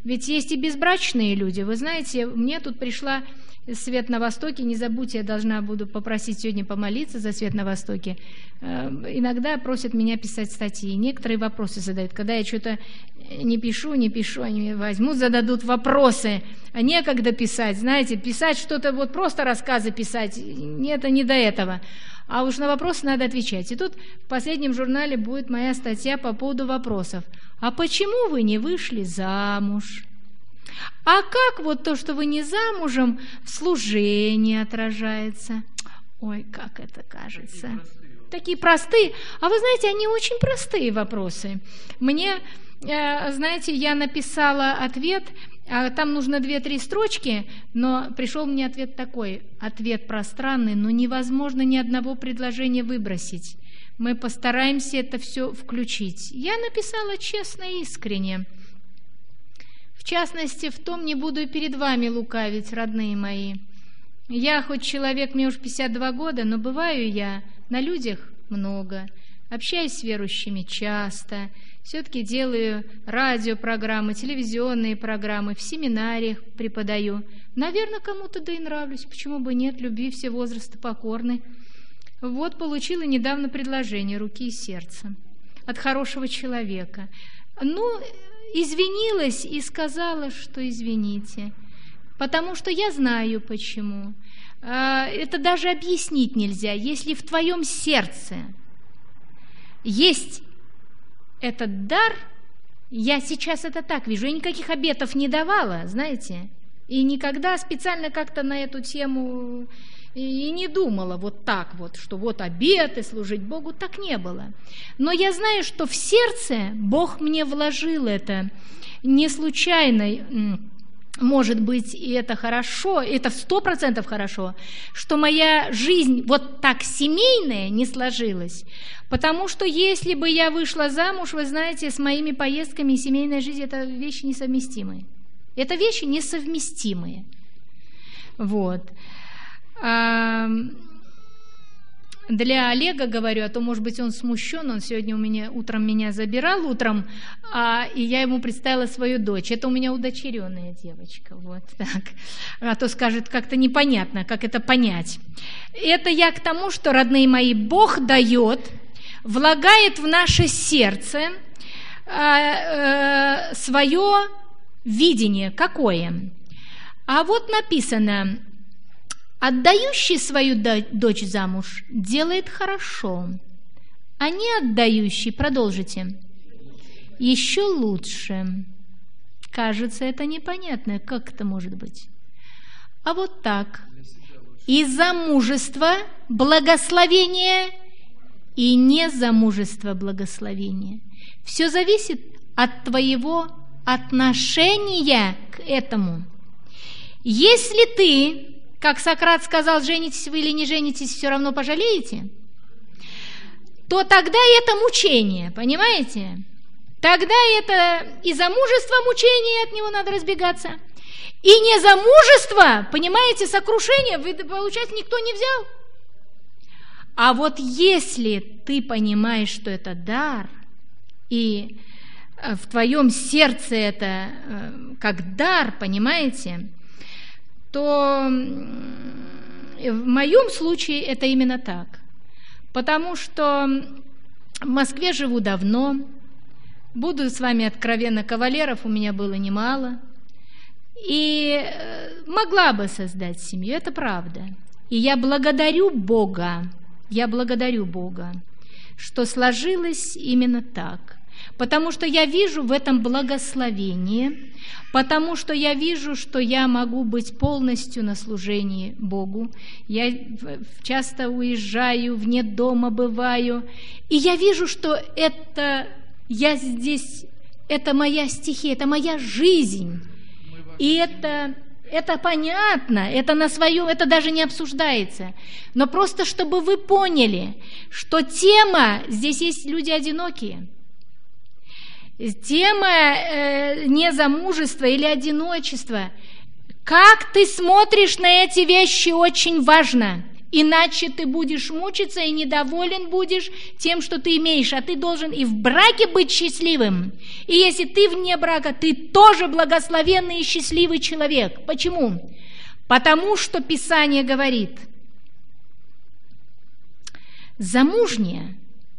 Ведь есть и безбрачные люди. Вы знаете, мне тут пришла «Свет на Востоке». Не забудьте, я должна буду попросить сегодня помолиться за «Свет на Востоке». Иногда просят меня писать статьи. Некоторые вопросы задают. Когда я что-то не пишу, не пишу, они возьмут, зададут вопросы. А некогда писать, знаете, писать что-то, вот просто рассказы писать, нет, это не до этого. А уж на вопросы надо отвечать. И тут в последнем журнале будет моя статья по поводу вопросов. А почему вы не вышли замуж? А как вот то, что вы не замужем, в служении отражается? Ой, как это кажется. Такие простые. А вы знаете, они очень простые вопросы. Мне, знаете, я написала ответ, там нужно две-три строчки, но пришел мне ответ такой. Ответ пространный, но невозможно ни одного предложения выбросить. Мы постараемся это все включить. Я написала честно и искренне. В частности, в том не буду и перед вами лукавить, родные мои. Я хоть человек, мне уж пятьдесят два года, но бываю я на людях много, общаюсь с верующими часто, все-таки делаю радиопрограммы, телевизионные программы, в семинариях преподаю. Наверное, кому-то да и нравлюсь, почему бы нет, любви все возрасты покорны. Вот получила недавно предложение руки и сердца от хорошего человека. Ну, извинилась и сказала, что извините, потому что я знаю почему. Это даже объяснить нельзя. Если в твоем сердце есть этот дар, я сейчас это так вижу, я никаких обетов не давала, знаете, и никогда специально как-то на эту тему и не думала вот так вот, что вот обеты, служить Богу, так не было. Но я знаю, что в сердце Бог мне вложил это не случайно. Может быть, и это хорошо, это в сто процентов хорошо, что моя жизнь вот так семейная не сложилась, потому что если бы я вышла замуж, вы знаете, с моими поездками и семейной жизнью, это вещи несовместимые. Это вещи несовместимые. Вот. А для Олега говорю, а то, может быть, он смущен, он сегодня у меня утром меня забирал утром, а, и я ему представила свою дочь. Это у меня удочеренная девочка, вот так. А то скажет, как-то непонятно, как это понять. Это я к тому, что, родные мои, Бог дает, влагает в наше сердце а, а, свое видение. Какое? А вот написано: отдающий свою дочь замуж делает хорошо, а не отдающий, продолжите, еще лучше. Кажется, это непонятно, как это может быть. А вот так. И замужество благословение, и незамужество благословение. Все зависит от твоего отношения к этому. Если ты, как Сократ сказал, женитесь вы или не женитесь, все равно пожалеете, то тогда это мучение, понимаете? Тогда это и замужество мучение, от него надо разбегаться, и незамужество, понимаете, сокрушение, получается, никто не взял. А вот если ты понимаешь, что это дар, и в твоем сердце это как дар, понимаете, то в моем случае это именно так. Потому что в Москве живу давно, буду с вами откровенно, кавалеров у меня было немало, и могла бы создать семью, это правда. И я благодарю Бога, я благодарю Бога, что сложилось именно так. Потому что я вижу в этом благословение, потому что я вижу, что я могу быть полностью на служении Богу. Я часто уезжаю, вне дома бываю, и я вижу, что это я здесь, это моя стихия, это моя жизнь. И это, это понятно, это на своем, это даже не обсуждается. Но просто чтобы вы поняли, что тема, здесь есть люди одинокие. Тема э, незамужества или одиночества. Как ты смотришь на эти вещи, очень важно. Иначе ты будешь мучиться и недоволен будешь тем, что ты имеешь. А ты должен и в браке быть счастливым. И если ты вне брака, ты тоже благословенный и счастливый человек. Почему? Потому что Писание говорит, замужняя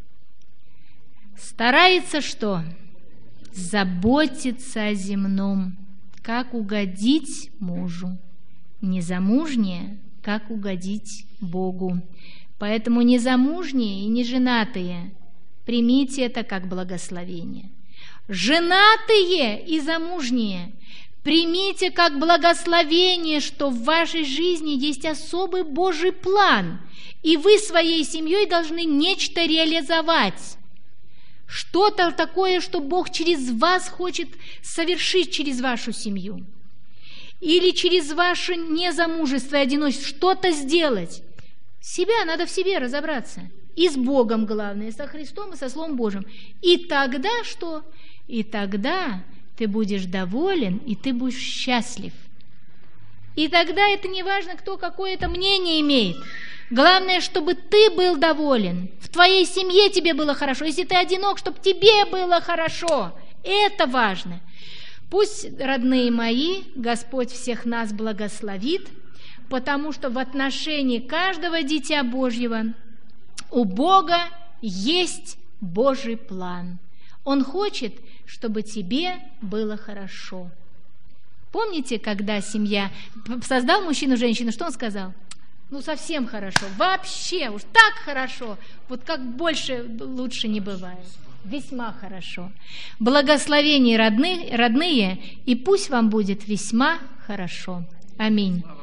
старается что? Заботиться о земном, как угодить мужу. Незамужняя, как угодить Богу. Поэтому незамужние и неженатые, примите это как благословение. Женатые и замужние, примите как благословение, что в вашей жизни есть особый Божий план, и вы своей семьей должны нечто реализовать. Что-то такое, что Бог через вас хочет совершить через вашу семью. Или через ваше незамужество и одиночество. Что-то сделать. Себя, надо в себе разобраться. И с Богом, главное, и со Христом, и со Словом Божьим. И тогда что? И тогда ты будешь доволен, и ты будешь счастлив. И тогда это не важно, кто какое это мнение имеет. Главное, чтобы ты был доволен. В твоей семье тебе было хорошо. Если ты одинок, чтобы тебе было хорошо. Это важно. Пусть, родные мои, Господь всех нас благословит, потому что в отношении каждого дитя Божьего у Бога есть Божий план. Он хочет, чтобы тебе было хорошо. Помните, когда семья создал мужчину и женщину, что он сказал? Ну, совсем хорошо, вообще, уж так хорошо, вот как больше, лучше не бывает. Весьма хорошо. Благословения родные, родные, и пусть вам будет весьма хорошо. Аминь.